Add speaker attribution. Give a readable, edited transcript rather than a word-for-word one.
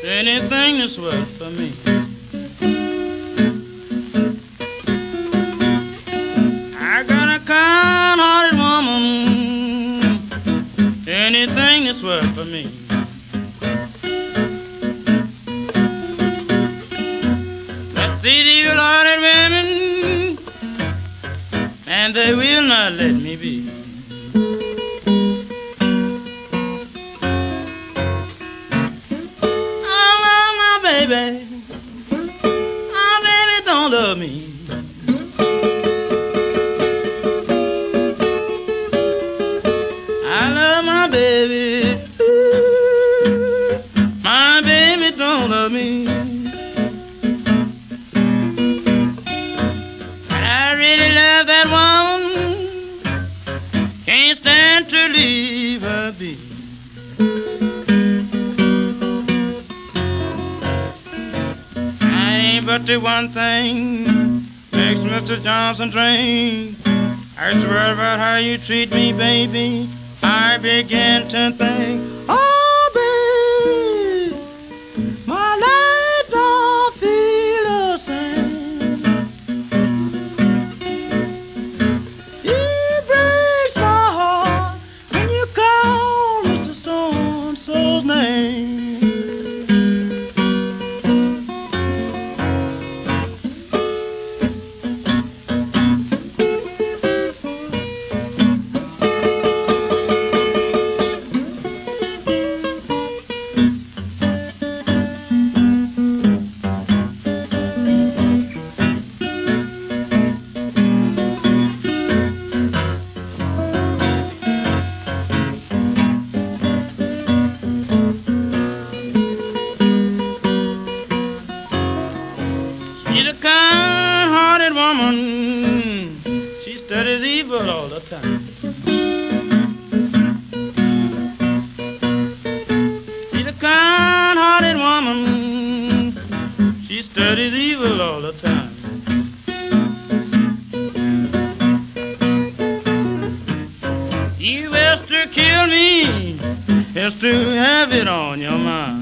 Speaker 1: anything that's worth for me. I got a kind-hearted woman, anything that's worth for me. But these evil-hearted women, and they will not let me be. Baby, my baby don't love me. I love my baby, my baby don't love me. I really love that woman, can't stand to leave her be. But the one thing makes Mr. Johnson drink. I swear about how you treat me, baby. I begin to think, oh, baby, my life don't feel the same. It breaks my heart when you call Mr. So-and-so's name. She's a kind-hearted woman, she studies evil all the time. She's a kind-hearted woman, she studies evil all the time. You best to kill me, just to have it on your mind.